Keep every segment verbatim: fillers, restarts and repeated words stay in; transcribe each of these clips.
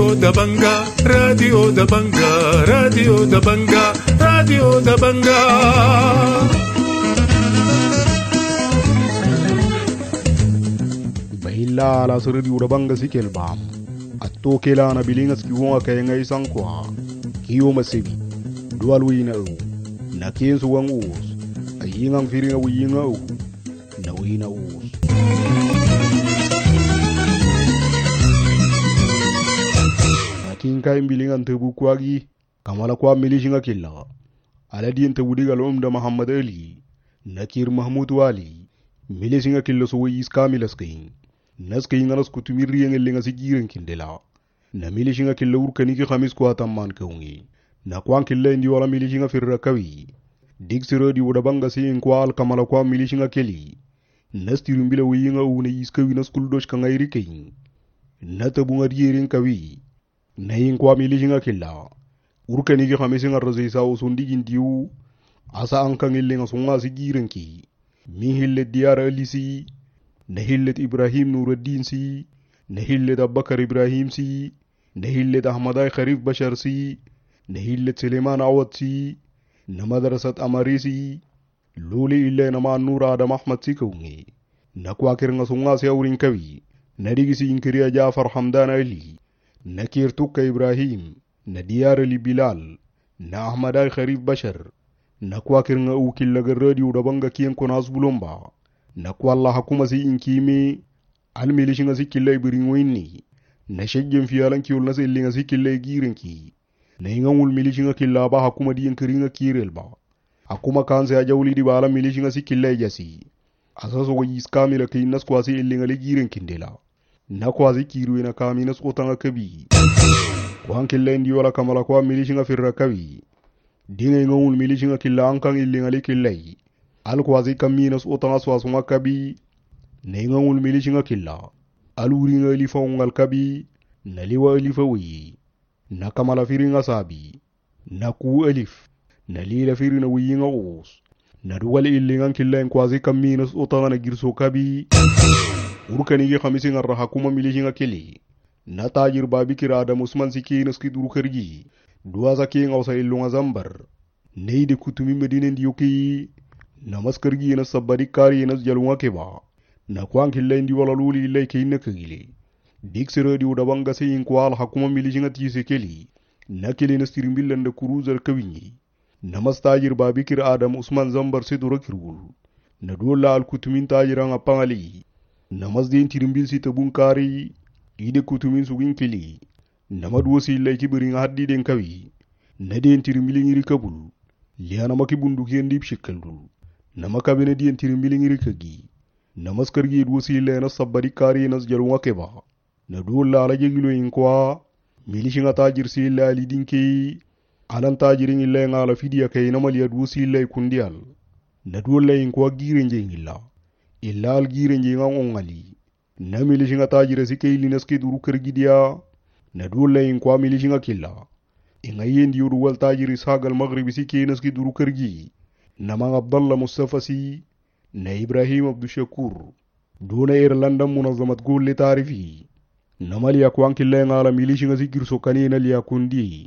Radio da Banga, Radio da Banga, Radio da Banga, Radio da Banga. Bahilla la Radio da Banga sikelbam. Atto kela na bilingas kiwonga kaya ngay sangkwa. Kiyo masibi. Dual wina u. Na kiensu wang us. Ayingang firinga wiyinga u. Na wina us. Kinka imbilingan tebu kwagi kamala kwa milishinga killa aladin tebu digal umda Muhammad Ali Nakir Mahmud Wali milishinga killa so wis kamilas kayin nas kayin nas kutumiri ngelinga sigiren kindela na milishinga killa urkani ki khamis kwa tamman kawngi na kwan killa indi wala milishinga firra kawi digsiro di wuda banga sin kwa al kamala kwa milishinga keli nas tirumbila wiyinga una iskawi nas kuldosh kangairi kayin na tebu ngadirin kawi nayin kwa milishinga killa urkani ki khamisinga razisa usundi gindiu asa ankan illinga sunga sigirenki mi hille diyara alisi na hille Ibrahim Nuruddin si na hille Abubakar Ibrahim si na hille Ahmad Kharif Bashar si na hille Suleiman Awad si na madrasat Amari si luli ille na ma Nur Adam Ahmad si kawngi na kwa kirnga sunga si awrin kawi na digisi inkiriya Jafar Hamdan Ali Nakir Tukka Ibrahim, na Diyar Ali Bilal, na Ahmad Kharif Bashar, na kwa kirnga ukilla radio da banga kiyan konas bulomba, na kwa Allah hakuma si inkimi, al milishinga si killa ibirin winni, na shaggen fiyalan kiyol na sillinga si killa girinki, na ingangul milishinga killa ba hakuma di yankiringa kirel ba, hakuma kanse ya jawli di bala milishinga si killa jasi, asaso wa yiskamila kinas kwa si illinga li girinkindela. Na kwazi kiruwe na kamina skotanga kabi kwa killa indi wala kamala kwa milishinga firra kabi dinga ngul milishinga killa ankan illinga li killai al kwazi kamina skotanga swasunga kabi na ngul milishinga killa aluringa li fawngal kabi na liwa li fawi na kamala firinga sabi na ku alif na lila firina wiyinga us na duwal illinga killa kwazi kamina skotanga na girso kabi urkani gi khamisinga raha kuma milishinga keli na tajir babikir Adam Usman siki naski duru khargi duwaza ki ngawsa illunga zambar neide kutumi medine ndiyoki na maskargi na sabari kari na jalunga keba na kwanki lendi wala luli ilay kayna kagile diksere di udabanga se inkwal hakuma milishinga tise keli na keli na stirimbilanda kuruzar kawinyi na mastajir babikir Adam Usman zambar se duru kirgul na dola al kutumin tajiranga pangali na masdin tirimbil si tabun kari ide kutumin sugin kili na madwosi illay kibirin haddi den kawi na den tirimbil ngiri kabul liana maki bunduki ndip shikaldul na makabene den tirimbil ngiri kagi na maskargi dwosi illay na sabari kari nas jalwa keba na dolla ala jegilo inkwa milishinga tajir si illay lidinki alan tajirin illay ngala fidiya kay na mali dwosi illay kundial na dolla inkwa girenje ngilla illa algire njinga ongali na milishinga tajira sikay linaski duru kergidia na dole in kwa milishinga killa inga yendi yuru wal tajiri sagal maghribi sikay naski duru kergi na mang Abdallah Mustafa si na Ibrahim Abdul Shakur duna Irlanda munazamat gule tarifi na mali ya kwa killa ngala milishinga sikir sokani na liya kundi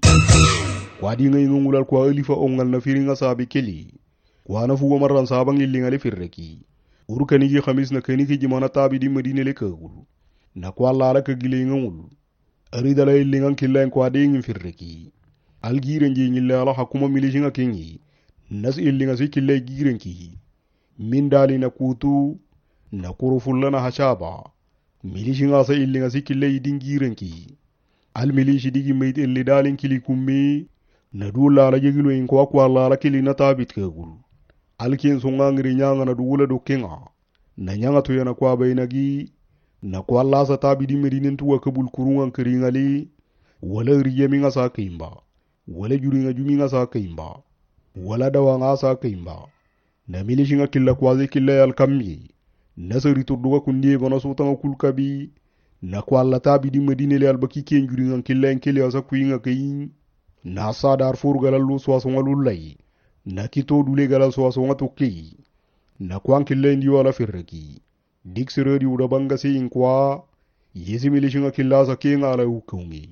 kwa dinga ingungulal kwa alifa ongal na firinga sabi keli kwa nafuwa marran sabang ilinga le firreki urkani gi khamis na kani ki jimana tabi di medine le kagul na kwa la ka gile ngul arida la ilingan killa kwa de ngin firreki algire ngi ngilla ala hakuma milishinga kengi nas ilinga si killa giren ki min dali na kutu na kurufulla na hashaba milishinga sa ilinga si killa idin giren ki al milishi digi meid illi dalin kili kummi na dula la jegilo in kwa kwa la kili na tabit kagul alkin sunga ngiri nyanga na duwula do kenga na nyanga to yana kwa bainagi na kwa lasa tabi di medinen tuwa kabul kurungan kiringali wala riyemi nga sa kaimba wala juringa jumi nga sa kaimba wala dawa nga sa kaimba na milishi nga killa kwazi killa yal kammi na sari turduwa kundiye gona sotanga kulkabi na kwa la tabi di medine le albaki ken juringan killa en killa sa kuinga kayin na sa dar furgalallu swasonga lullai na kito dule galal swasonga tukki na kwan killa indi wala firreki diksere di udabanga se inkwa yesi milishinga killa sa kenga ala ukungi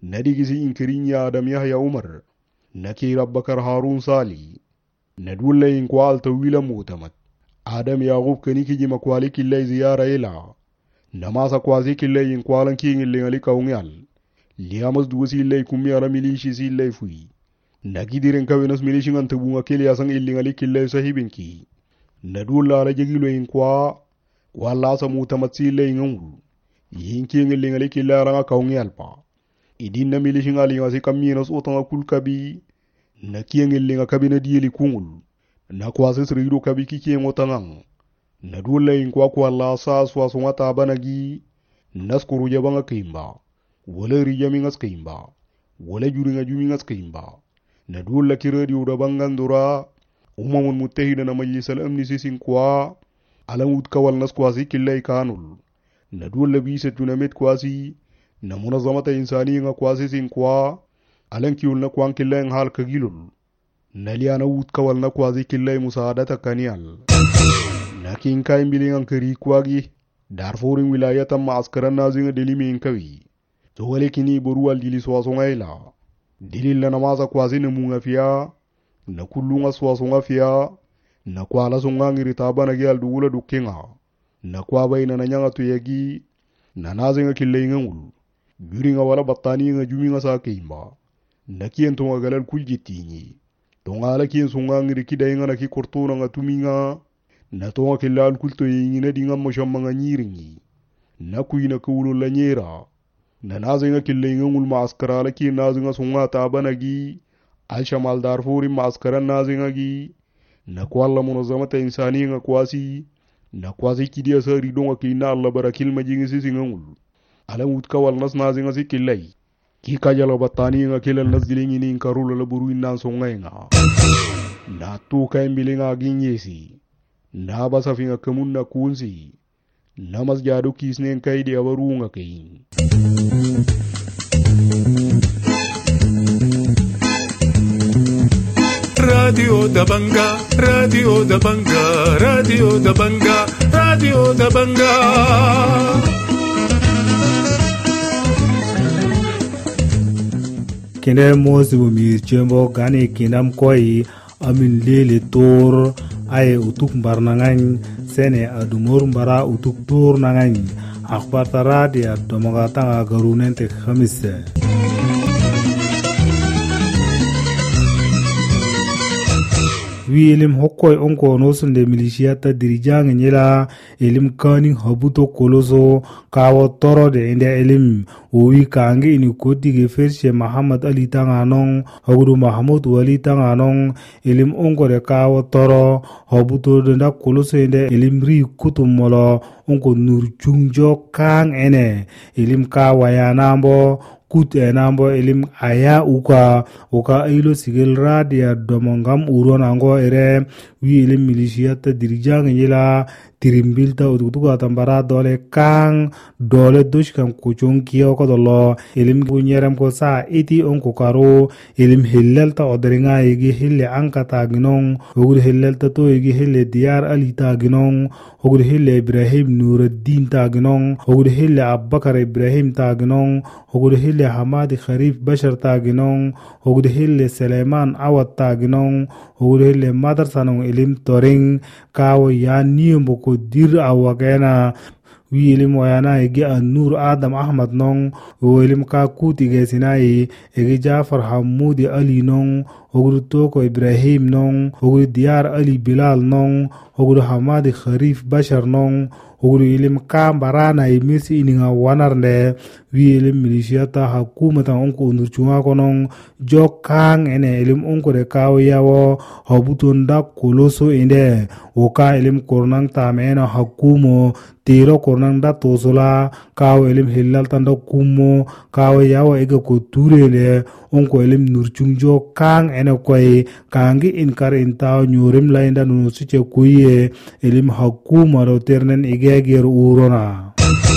nadigisi inkirin Adam Yahya Umar nakir Abubakar Harun Sali nadwulla inkwa altawila mutamat Adam Yaqub kaniki jima kwali killay ziyara ila namasa kwazi killay inkwalan king lingali kaungyal liamas duwasi illay kummi ara milishi si illay fui nagidiren kawenas milishi ngan tabunga kili asang illingali killay sahibinki nadwulla ala jagilo inkwa wala sa mutamat si illay ngangul yinki illingali killay aranga kaungyal pa idin na milishi ngali ngasi kaminos utanga kulkabi na kiyeng illinga kabina diyeli kungul na kwasi srido kabi kikiyeng utangang na dula inkwa kwa la sa swa sunga tabanagi naskuru jabanga kimba wala rijamingas kimba wala juringa jumingas kimba na dula kiradi urabangan dura umamun mutahida na majlis al-amni sisin kwa alamut kawal nas kwasi killay kanul na dula bisa tunamet kwasi na munazamata insani nga kwasi sin kwa alan kiul na kwan killay hal kagilul naliana wut kawal na kwazi killay musaadata kaniyal nakin kay mbilingan kari kwagi darfurin wilayata maaskaran nazinga delimi inkawi to wale kini boruwal dili swasonga ila dilil na namaza kwazi na munga fiya na kullunga swasonga fiya na kwala songa ngirita bana gyal duwula dukinga na kwa bayna na nyanga tuyagi na nazinga killay ngul biringa wala battani nga juminga sa keimba nakien to galal kuljitini tongala kien sunga ngiri kidai ngana ki kortona nga tuminga na tonga kilal kulto yingina dinga moshamanga nyiringi na kuina kuulu la nyera na nazinga killenga ngul maaskara la ki nazinga sunga tabanagi al shamal darfuri maaskara nazinga gi na kwalla munazamata insani nga kwasi na kwasi kidia sa ridonga ki na alla barakil majingi sisi ngul ala wutka wal nas nazinga si killai ki kajala batani nga kilal nasdilingi ni inkarula la buru innan songa nga na tu kay mbilinga ginyesi na basa finga kamun na kunsi na mas jadu kisnen kay di abaru nga kay Radio Dabanga, Radio Dabanga, Radio Dabanga, Radio Dabanga. Kende mosi bumi chembo gani kinam koi amin lele tor ay utuk barnangan sene adumur bara utuk tor nangan akhbar tara dia domagata garunente khamise wi elim hokkoy onko nosunde milishiyata dirijang nyela elim kani habuto koloso kawo toro de inde elim wi kangi ini koti ge fershe Muhammad Ali tanganong haguru Mahmud Wali tanganong elim onko de kawo toro habuto de nda koloso inde elim ri kutumolo onko nur chungjo kang ene elim kawaya nambo kut enambo elim aya uka uka ilo sigel radia domongam uron ango ere wi elim milishiyata dirijang yela tirimbilta utukutuka tambara dole kang dole dushkam kuchung kiyo kodolo elim bunyeram ko sa iti onko karo elim hillelta odringa igi hille ankata ginong ogur hillelta to igi hille diyar ali ta ginong ogur hille Ibrahim Nuruddin ta ginong ogur hille Abubakar Ibrahim ta ginong ogur hille Hamadi Kharif Bashar ta ginong ogur hille Suleiman Awad ta ginong ogur hille madarsanong elim toring kawo ya niyombo ko dir awagena wi elim wayana ege Nur Adam Ahmad nong o elim ka kuti ge sinai ege Jafar Hamudi Ali nong ogur toko Ibrahim nong ogur Diyar Ali Bilal nong ogur Hamadi Kharif Bashar nong ogur elim ka barana imisi ininga wanarnde wi elim milishiyata hakumata onko unurchunga konong jokang ene elim onko de kawo yawo habutunda koloso inde oka elim kornang tamena hakumo tiro kornang da tosola kawo elim hillal tanda kumo kawo yawo ega ko turele onko elim nurchungjo kang ene koy kangi inkar intaw nyurim lainda nusuche kuye elim hakuma ro ternen igeger urona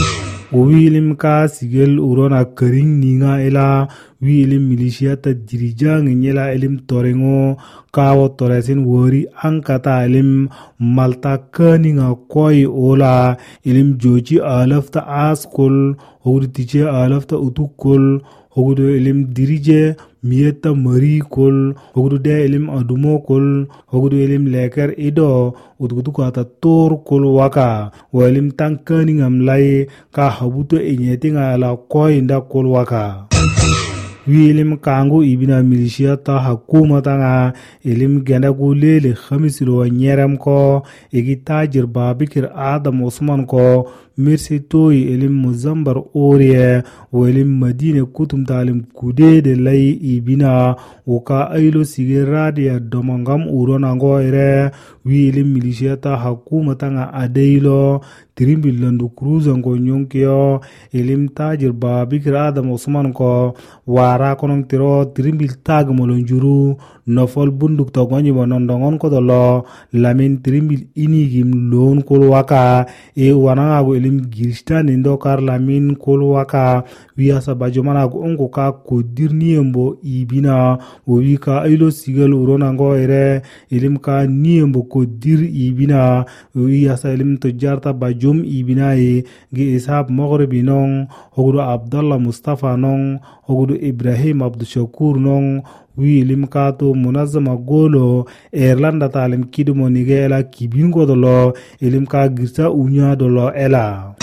wilim ka sigel urona kering ninga ela wilim milishiyata dirijang nyela elim torengo kawo toresin wori ankata elim malta kaninga koi ola elim joji alafta askol ogri tiche alafta utukol hogudu ilim dirije miyeta mari kol hogudu de ilim adumo kol hogudu ilim leker ido utgudu kata tor kol waka wa ilim tankani ngam lai ka habuto inyetinga la koinda kol waka wilim kangu ibina milisia ta hakuma tanga ilim genda gulele khamisilo nyeram ko igi tajir babikir adam osman ko mirsi toy ilim muzambar oriye wa ilim madine kutum talim kude de lay ibina uka ailo sigeradia domangam urona ngo ire wi ilim milisia ta hakuma tanga adeilo tirimbil landu cruza ngo nyonkyo ilim tajir babikir adam osman ko wara konong tiro tirimbil tag molonjuru nofol bunduk to gonyi bonondongon ko dolo lamin tirimbil inigim lon kol waka e wananga go ilim giristan indo kar lamin kol waka wiasa bajomana go ongo ka kodirni embo ibina o wika ailo sigel urona ngo ere ilim ka niembo kodir ibina wiasa ilim to jarta bajom ibina e ge ishab maghribi non hogudo abdallah mustafa non hogudo ibrahim abdushakur non wi ilim kato munazama golo Irlanda talim kidumo nigela kibingo dolo ilim ka girsa unya dolo ela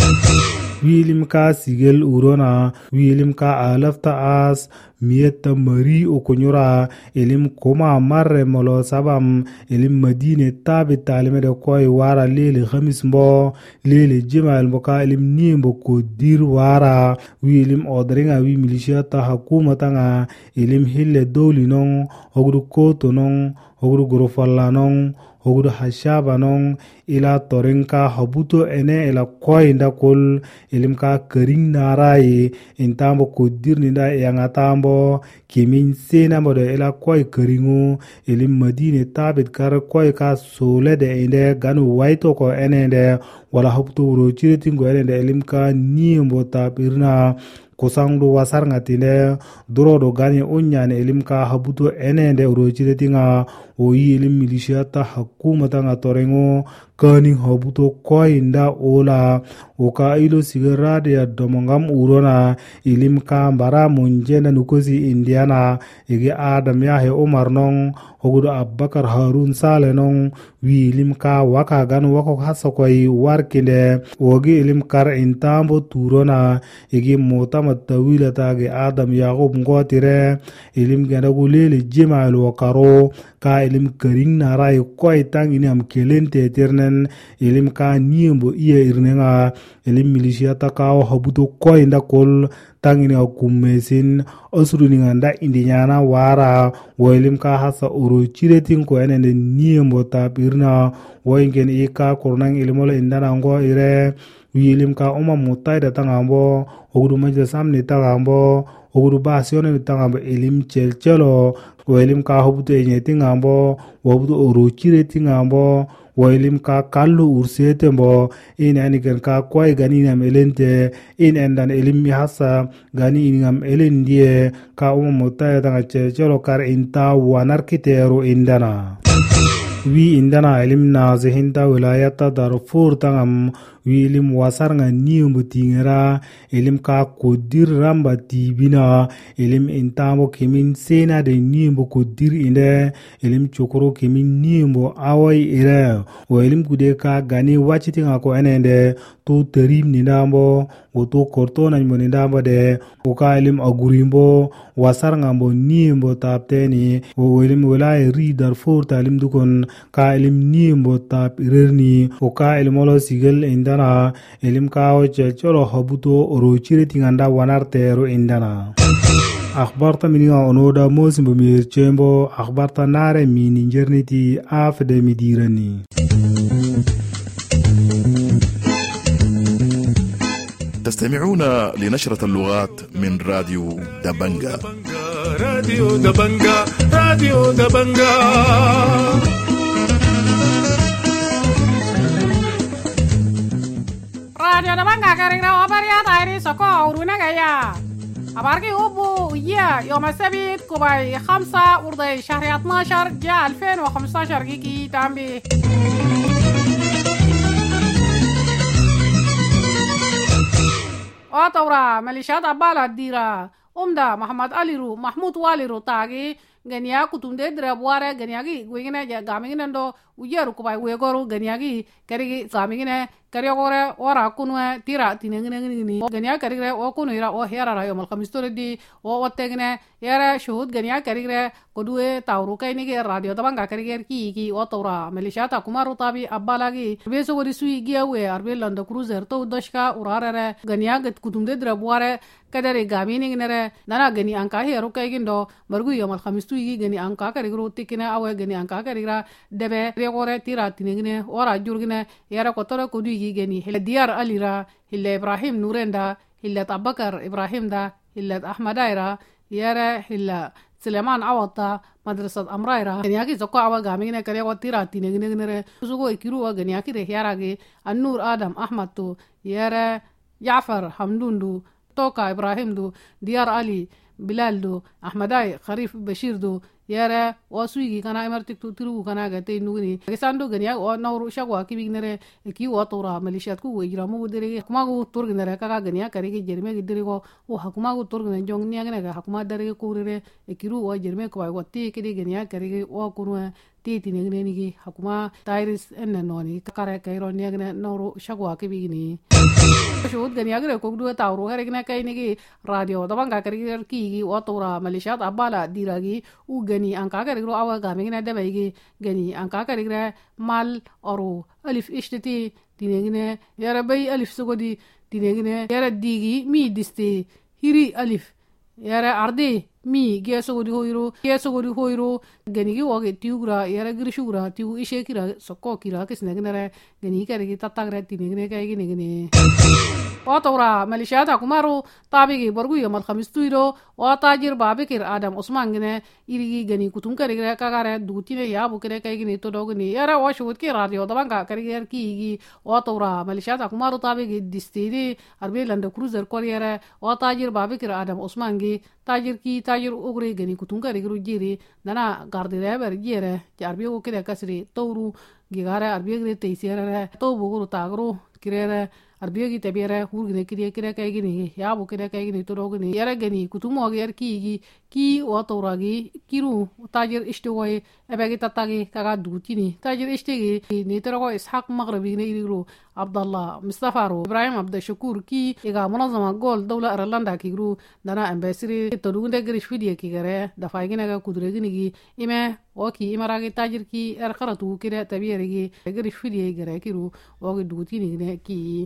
wi ilim ka sigel urona wi ilim ka alafta as miyeta mari okonyora ilim koma marre molo sabam ilim madine tabi talime de koy wara lele khamis mbo lele jimal mboka ilim nimbo ko dir wara wi ilim odringa wi militia ta hakuma tanga ilim hille dowli non hogru koto non hogru gorofalla non hogru hashaba non ila torenka habuto ene ila koinda kol ilim ka kering narai intambo kodir ninda yangatambo kimin sena modo ila koi keringu ilim madine tabit kar koi ka sole de inde ganu waito ko ene de wala habuto uro chiretingo ene de ilim ka niembo tabirna kosangdo wasar ngatine dorodo gani onyane ilim ka habuto ene de uro chiretinga o ilim militia ta hakuma tanga torengo kani habuto koinda ola oka ilo sigarade ya domongam urona ilim ka mbara munjena nukosi indiana ege adam yahe omar non hogudo abbakar harun sale non wi ilim ka waka gan wako hasa koy warkinde ogi ilim kar intambo turona ege motama tawila tage adam yaqub ngotire ilim ganda gulele jimal wakaro ka ilim kering naray koy tang ini am kelente ternen ilim ka niembo iya irnenga ilim militia ta ka habuto koy nda kol tangini akumesin osruni nganda indinyana wara woilim ka hasa uro chiretin ko enende niembo tapirna woingen ika kornang ilimola indana ngo ire wilim ka oma mutaida tangambo ogudu majda samni tangambo ogudu basione tangambo ilim chelchelo woilim ka habuto enyetingambo wobudo uro chiretingambo woilim ka kallu ursetembo in anigen ka koy gani nam elente in endan elim hasa gani ingam elendie ka um mutaya tanga chelo kar inta wanarkitero indana wi indana elim na zehinta wilayata darfur tangam wi ilim wasar nga niumbu tingera ilim ka kodir ramba tibina ilim intamo kimin sena de niumbu kodir inde ilim chokoro kimin niumbu awai ire o ilim kude ka gani wachiti nga ko enende to terim nindambo o to kortona nymo nindambo de o ka ilim agurimbo wasar nga mbo niumbu tapteni o ilim wilaya ri darfur ta ilim dukon ka ilim niumbu tap irerni o ka ilim olo sigel inda dana ilim kawo chelo habuto oro chireti nganda wanartero indana akhbarta mininga onoda mosimbo mir chembo akhbarta nare mini njerniti afde midirani تستمعون لنشرة اللغات من راديو دبنجا راديو دبنجا راديو دبنجا Radio Dabanga karing na obaria tairi soko uruna gaya. Abarki ubu iya يوم السبت كوباي خمسة ورضي شهر اثناشر جاء ألفين وخمسطاشر جيكي تامبي. أطورا مليشيات أبالا الديرة umda Muhammad Aliru Mahmud Waliru tagi gania kutumde dre buare ganiagi gwingine gamingine ndo ujeru kubai wegoru ganiagi karigi gamingine kariogore ora kunwe tira tinengine ngini gania karigre o kunuira o herara yomal khamistore di o wategne yara shuhud gania karigre kodue tawru kainigi radio tabanga karigre ki ki o tawra melishata kumaru tabi abbalagi beso gori sui giawe arbe landa cruiser to dashka urarare gania gat kutumde dre buare kadare gamini nginere nana gani anka heru kaigindo margu yomal khamistu igi gani anka karigro tikina awe gani anka karigra debe regore tira tinengine ora jurgine yara kotore kodu igi gani hil diyar alira hil Ibrahim Nurenda hil Abubakar Ibrahim da hil Ahmadaira yara hil Suleiman Awata madrasat Amraira gani aki zoko awa gamine karego tira tinengine nginere sugo ikiru wa gani aki re yarage An-Nur Adam Ahmad to yara Jaafar Hamdundu توكا إبراهيم دو ديار علي بلال دو أحمداي خريف بشير دو yara wasuigi kana emartik tu tiru kana gate nugni gesando ganya o nauru shagwa kibignere ki o tora malishat ku wejra mu dere kuma gu turgnere kaka ganya kare ge jerme ge dere go o hakuma gu turgne jong nya gane ga hakuma dere ku rere ekiru o jerme ko wa ti ke ganya kare ge o kunu ti ti ne ne gi hakuma tairis en noni kare kairo nya gane nauru shagwa kibigni shud ganya gre ko du tauru kare gna kai ne gi radio dabanga kare ki gi o tora malishat abala diragi u gani anka karigro awa gamingina dabaigi gani anka karigra mal oro alif ishtati dinegine yara bay alif sugodi dinegine yara digi mi diste hiri alif yara arde mi gesogodi hoiro gesogodi hoiro gani gi wage tiugra yara grishugra tiu ishe kira sokko kira kisnegnere gani karigi tatagra dinegine kaygi negine وطورا ماليشيات كمارو طابقي برغو يوم الخميس تويرو وطاجر بابكر آدم عثمان جنة إيري جني كتوم كريغرا كاغارا دوتينه يابو كده كايغني تودوغني يارا واشوت كي راديو طبعا كا كريغر كيغي وطورا ماليشيات كمارو طابقي ديستيدي أربي لاند كروزر كوريرا وطاجر بابكر آدم عثمان جي تاجر كي تاجر اوغري جني كتوم كريغرو جيري دانا غارديرا برجيره جاربيو كده كسري تورو جيغارا أربي غري تيسيرا تو بوغرو تاغرو كيرا arbiyagi tabira hurgine kiriya kiriya kaygini yabu kiriya kaygini torogini yara gani kutumo agar kigi ki o toragi kiru tajir ishtigoy ebagi tatagi kaga dutini tajir ishtigi ni torogo ishaq maghribi ne iriru abdallah mustafaro ibrahim abdashakur ki iga munazama gol dawla irlanda kigru dana ambassador todugunde grish fidiya kigare dafaygina ga kudregini gi ime oki imaragi tajir ki erqaratu kiriya tabirigi grish fidiya gare kiru ogi dutini ne ki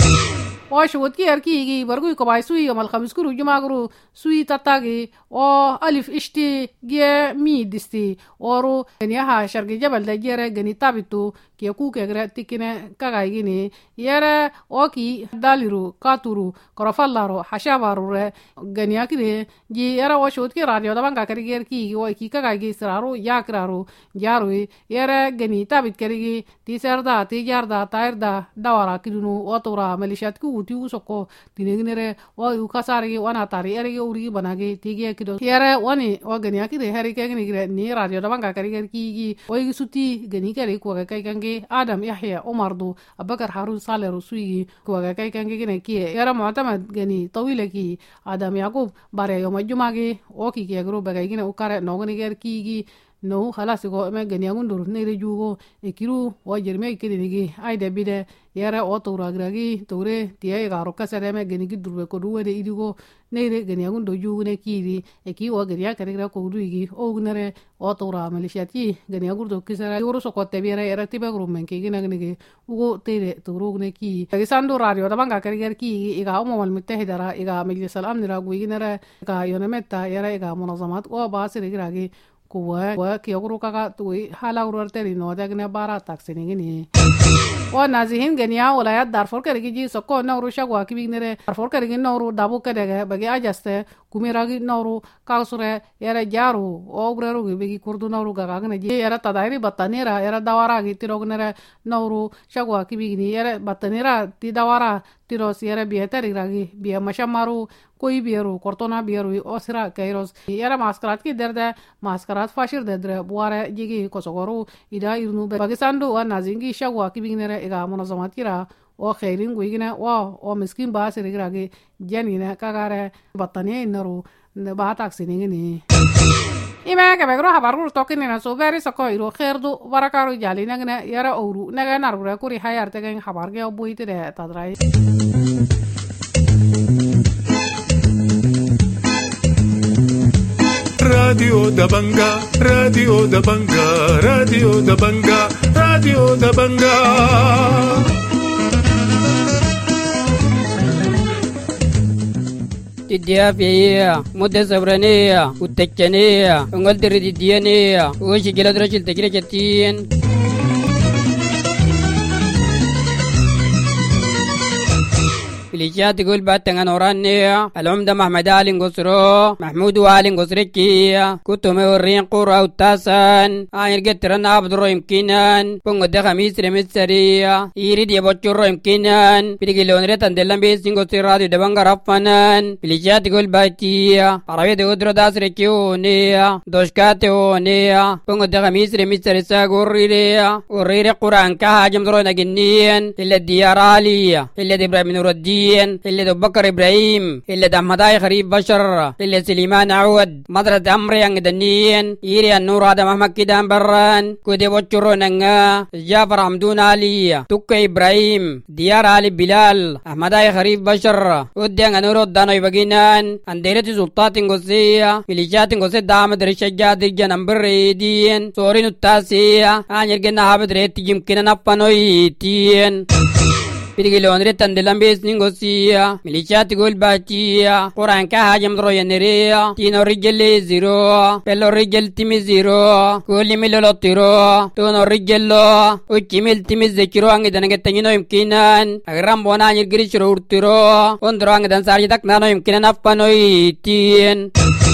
واشوت كي اركي جي برغوي كباي سوي يوم الخميس كرو جماغرو سوي تاتاغي او الف اشتي جي مي دستي اورو نيها شرق جبل دجيره غني تابتو كي كو كغرا تكينه كاغايغيني يرا اوكي داليرو كاتورو كرفالارو حشابارو غنيا كدي جي يرا واشوت كي راديو دبان كاريغير كي او كي كاغايغي سرارو ياكرارو جاروي يرا غني تابت كاريغي تي سردا تي جاردا تايردا داورا كدنو اوتورا ماليشيات كو tiu soko tinegnere wa ukasari wana tari erege uri banage tige kido yere wani wa gani akire hari kagni gre ni radio da banga kari kari ki o suti gani kari ko kai kange adam yahya umardu abakar harun saleh rusui ko kai kange gene ki yara mu'tamad gani tawila ki adam yaqub bare yo majumage o ki ke gro bagai gene ukare no gani ger ki no khalas go me gani agundur ne re jugo e kiru o jerme kidi nigi ay de bide yara o tora gragi tore tie garo kasare me gani gi durbe ko duwe de idigo ne re gani agundo jugo ne kiri e ki o gani akare gra ko duigi o gnere o tora malishati gani agurdo kisara yoro so ko te bere era tibe gro men ki gina gni ugo tere toro gne ki gisando radio da banga kare ger ki iga umma al muttahidara iga majlis al amn ra guiginara ka yonametta yara iga munazamat o basire gragi kuwa wa kiyogru kaka tuwi hala urarte rino dagne bara taksini gini wa nazihin gania wala ya darfor karigi ji sokko nawru shagwa kibignere darfor karigi nawru dabu kadege bagi ajaste kumiragi nawru kalsure yara jaru ogreru bigi kurdu nawru gagagne ji yara tadairi batanira yara dawara gi tirognere nawru shagwa kibigni yara batanira ti dawara tiros yara bietari ragi bia mashamaru कोई बियरो कोर्टोना बियरो ओसरा कैरोस यारा मास्करात की दर्द मास्करात फाशिर दर्द बुआरे जिगी कोसोगोरो इदा इरनु पाकिस्तान दो नाजिंगी शगवा की बिगनेरे एगा मुनजमात किरा o khairin guigina wa o miskin ba sirigrage janina kagare batani naru ba taksini ni ima ke begro habaru tokini na so very so ko iro khairdu barakaru jalina ngana yara oru naga narura kuri hayar tegen habarge obuite de tadrai Radio da Banga, Radio da Banga, Radio da Banga, Radio da Banga. الديافية مدة صبرانية والتجانية ونقدر الديانية وش جلد رجل تجري جتين فليشات تقول باتن نورانية العمدة محمد علي نقصرو محمود علي نقصركية كتومي ورين قرى وتاسان آير قترنا عبد الرو يمكنان بونغو دخا ميسر ميسرية يريد يبوچو يمكنان فليقلون ريتان دلن بيس نقصر راديو دبانغ رفنان فليشات تقول باتية عربية دودرو داسركيونية دوشكاتيونية بونغو دخا ميسر ميسر ساقور ريرية وريري قرآن كهاجم درو نجنين إلا الديار عالية إلا دي إبراهيم نور الدين اللي أبو بكر إبراهيم اللي دمداي خريف بشر اللي سليمان عود مدرسة أمري أنجدنين إيري النور هذا محمد كدام بران كودي بوچرو ننگا جعفر حمدون علي توكي إبراهيم ديار علي بلال أحمداي خريف بشر وديان نور الدانو يبغينان أنديرتي سلطات انغسية مليشات انغسي دامد رشجات الجنم بريدين سورين التاسية آنيرجن حابد ريت يمكن نفنوي تين Pirgilon retan delam bes ningosia milichat gol bacia Quran ka hajam dro yeneria tino rigel zero pelo rigel timi zero goli milolo tiro tono rigello uchimil timi zekiro angi danage tanyino imkinan agram bona nyirgiri shiro urtiro ondro angi dan sarji tak nano imkinan appanoi tien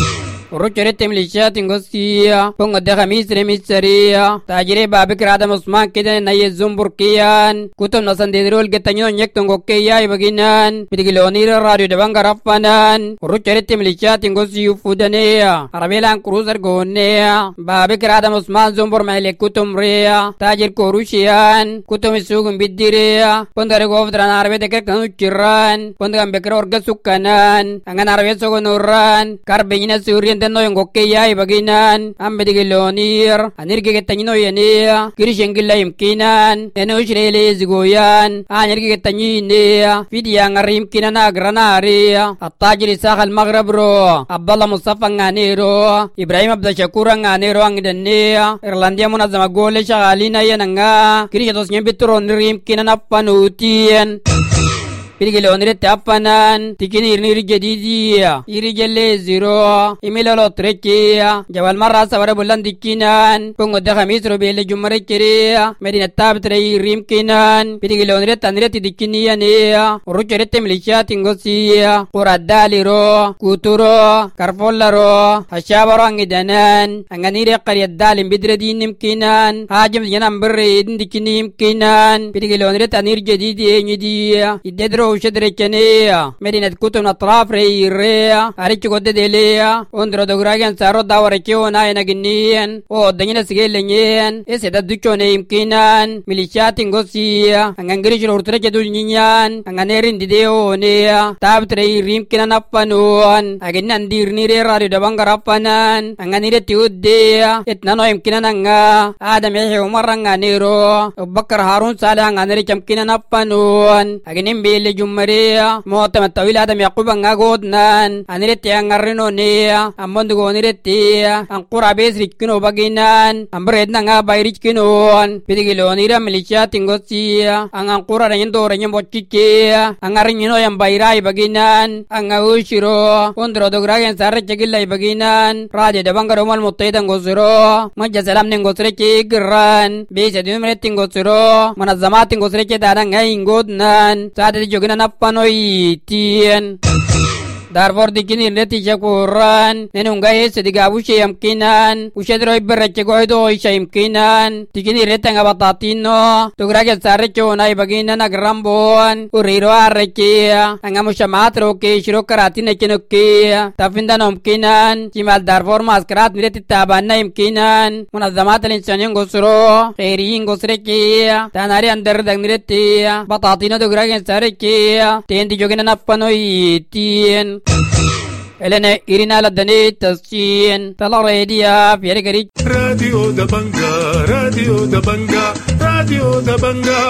Rucurete milichat ingosia pongo de khamisre miseria tajire babik radam usman kede naye zumburkian kutum nasan dedrol getanyo nyek tongo keya ibaginan pidigiloni radio de bangarafanan rucurete milichat ingosi fudanea arabelan cruiser gonea babik radam usman zumbur mele kutum rea tajir korushian kutum sugum bidirea pondare govdran arbe de kanu chiran pondam bekro orgasukanan angan arbe sogonuran karbenya surien no yung gokeya ibaginan ambe digilonir anirge getanyo yenia kirishengilla imkinan eno shrele zigoyan anirge getanyo ne fidia ngarim kinana granare attajiri sakhal maghrib ro abdallah mustafa nganero ibrahim abda shakura nganero angdenne irlandia munazama gole shagalina yananga kirishatos nyembitro nirim kinana panutien Pirgilon rete apanan tikini irniri jadidiya irigele zero imilolo trekia jawal marra sawara bulan dikinan pongo de khamisro bele jumare keria medina tabtre rimkinan pirgilon rete anreti dikiniya ne rucherete milisha tingosia quradaliro kuturo karfollaro hashabaro angidanan anganire qariyad dalim bidredin nimkinan hajim yanam birre dikinim kinan pirgilon rete anir jadidi nyidiya idedro وشدري كنيا مدينة كتب أطراف ريريا أريك قد دليا وندرو دغراجن سارو داوركيو ناينا جنيان أو دنينا سجلنيان إسدا دكتور يمكنان ميليشيات إنغوسيا أنغريش الأورتريك دولنيان أنغنيرين ديو نيا تابتري ريم كنا نفنون أجنن دير نيري راري دبانغ رفنان أنغنيري تيوديا إتنانو يمكنان أنغا آدم يحيى عمر أنغنيرو بكر هارون صالح أنغنيري كمكنا نفنون أجنن بيلي Maria mota matawila adam yaquba ngagodnan anirete angarino ne amondu gonirete an qurabe srikino baginan ambredna nga bayrikino pidigilonira milisha tingosia an an qurara yendore nyambotike angarinino yam bayrai baginan an ushiro ondro dogragen sarre chegilla baginan raje de bangaro mal mutaidan goziro majja salam nengosre ke gran beje dumre tingosiro manazamat tingosre ke daran ngai ngodnan sade jogina nappanoi tien دارفور ديكيني التي شكوران ننونغا يسدقا وشي يمكنان وشدرو يبرتش قويدو وشي يمكنان تيكيني رتنغا بطاطينو تقراك سارچو ناي بغينا نغرامبون وريرو عرچي انغا مشامات روكي شروع كراتي نكينوكي تفندن يمكنان جمال دارفور ماسكرات نرتي تابانا يمكنان منظمات الانسانيين غسرو خيريين غسركي تاناري اندر دغنرتي بطاطينو تقراك سارچي تين دي جوغنا نفنو يتين إلنا إيرنا لدني تسين تلا راديا في رجري راديو دبنجا راديو دبنجا راديو دبنجا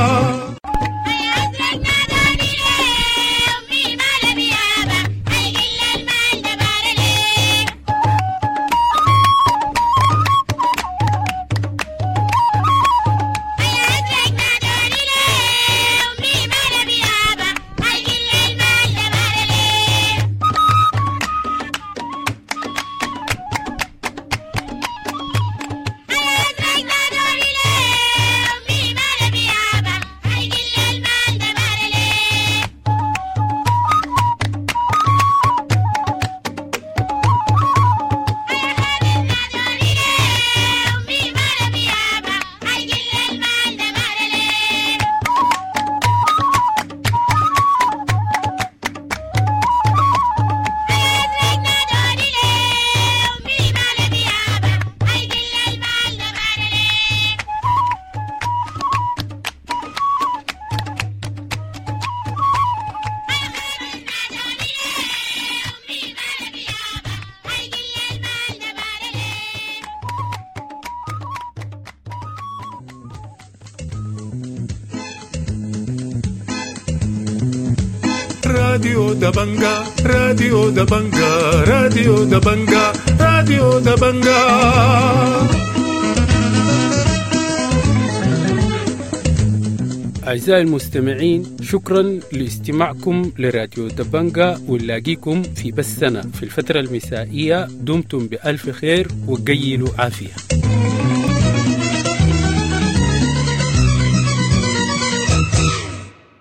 راديو دبنجا راديو دبنجا راديو دبنجا راديو دبنجا. أعزائي المستمعين، شكرا لاستماعكم لراديو دبنجا، ونلاقيكم في بثنا في الفترة المسائية. دمتم بألف خير وقيلوا عافية.